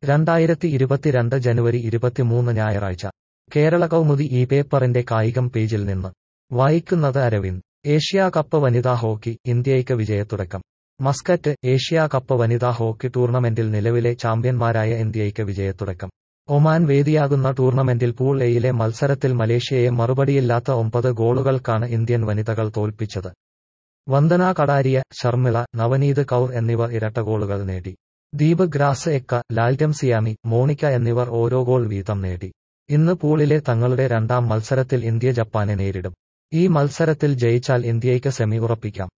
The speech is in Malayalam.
2022 ജനുവരി 23 ഞായറാഴ്ച കേരള കൗമുദി ഈ പേപ്പറിന്റെ കായികം പേജിൽ നിന്ന് വായിക്കുന്നത് അരവിന്ദ്. ഏഷ്യാ കപ്പ് വനിതാ ഹോക്കി, ഇന്ത്യയ്ക്ക് വിജയത്തുടക്കം. മസ്കറ്റ്. ഏഷ്യാ കപ്പ് വനിതാ ഹോക്കി ടൂർണമെന്റിൽ നിലവിലെ ചാമ്പ്യന്മാരായ ഇന്ത്യയ്ക്ക് വിജയത്തുടക്കം. ഒമാൻ വേദിയാകുന്ന ടൂർണമെന്റിൽ പൂൾ എയിലെ മത്സരത്തിൽ മലേഷ്യയെ മറുപടിയില്ലാത്ത 9 ഗോളുകൾക്കാണ് ഇന്ത്യൻ വനിതകൾ തോൽപ്പിച്ചത്. വന്ദന കടാരിയ, ശർമിള, നവനീത് കൗർ എന്നിവർ ഇരട്ട ഗോളുകൾ നേടി. ദീപ് ഗ്രാസ് എക്ക, ലാൽറ്റം സിയാമി, മോണിക്ക എന്നിവർ ഓരോ ഗോൾ വീതം നേടി. ഇന്ന് പൂളിലെ തങ്ങളുടെ രണ്ടാം മത്സരത്തിൽ ഇന്ത്യ ജപ്പാനെ നേരിടും. ഈ മത്സരത്തിൽ ജയിച്ചാൽ ഇന്ത്യയ്ക്ക് സെമി ഉറപ്പിക്കാം.